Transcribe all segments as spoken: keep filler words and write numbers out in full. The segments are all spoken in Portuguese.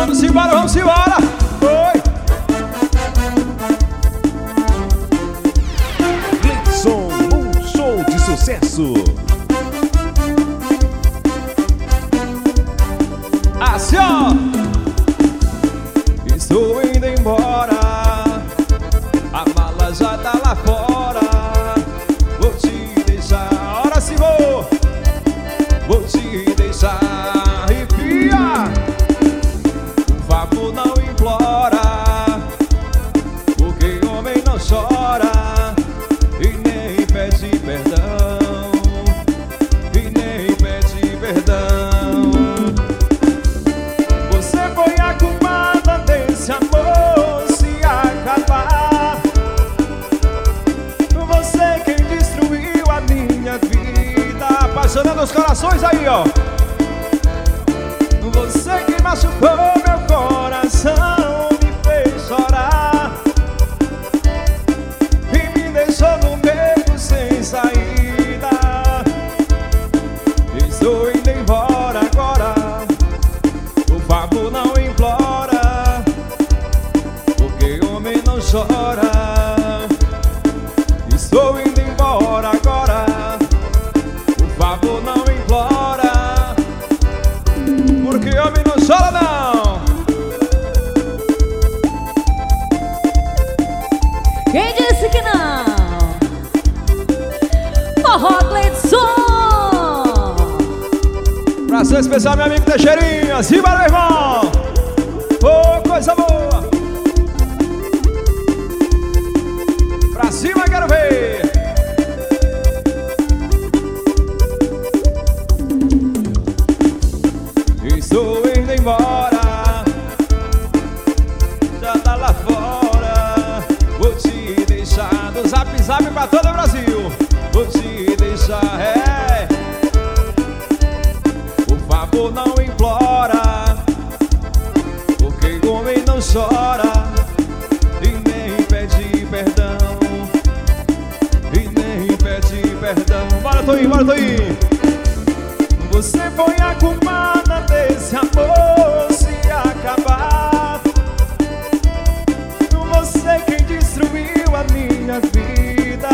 Vamos embora, vamos embora. Oi. Gleison, um show de sucesso. Assim, ó. Estou indo embora. A mala já tá lá fora. Vou te deixar. Ora se vou. Vou te deixar. Arrepia. Por favor, não implora. Porque homem não chora. E nem pede perdão. E nem pede perdão. Você foi a culpada desse amor se acabar. Você quem destruiu a minha vida. Apaixonando os corações aí, ó. Você que machucou meu coração, me fez chorar e me deixou no beco sem saída. Estou indo embora agora. Por favor, não implora, porque homem não chora. Estou indo embora agora. Por favor, não implora, porque homem não chora não. Quem disse que não? Forró Gleison. Prazer especial, meu amigo Teixeirinha. Simbora, meu irmão. Ô, coisa boa. Pra cima, quero ver. Estou indo embora. Já tá lá fora. Vou te deixar do Zap Zap pra todo o Brasil. Vou te deixar, é. Por favor, não implora, porque homem não chora e nem pede perdão. E nem pede perdão. Bora, Toinho, bora, Toinho. Você foi a culpada desse amor se acabar. Você quem destruiu a minha vida.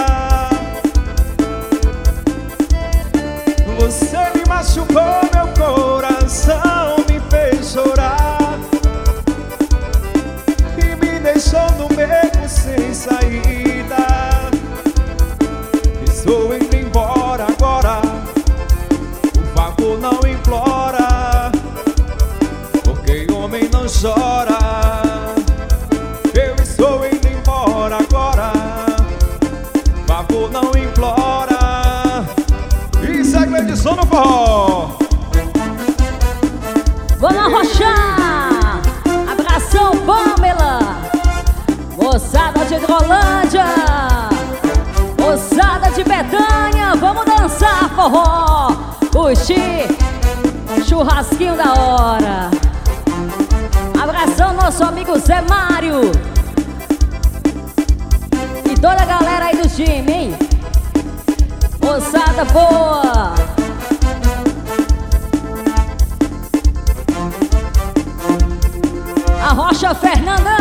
Você me machucou meu coração, me fez chorar e me deixou no beco sem saída. Estou indo embora agora. Por favor, não implora, porque homem não chora. Eu estou indo embora agora. Por favor, não implora. Isso é Gleison no forró. Vamos arrochar. Abração, Pamela. Moçada de Hidrolândia, moçada de Betânia, vamos dançar forró, curtir churrasquinho da hora. Abração nosso amigo Zé Mário e toda a galera aí do time, hein? Moçada boa. A Rocha Fernanda.